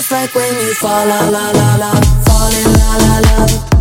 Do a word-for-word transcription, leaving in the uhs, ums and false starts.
Just like when you fall, la la la la, fall in la la la.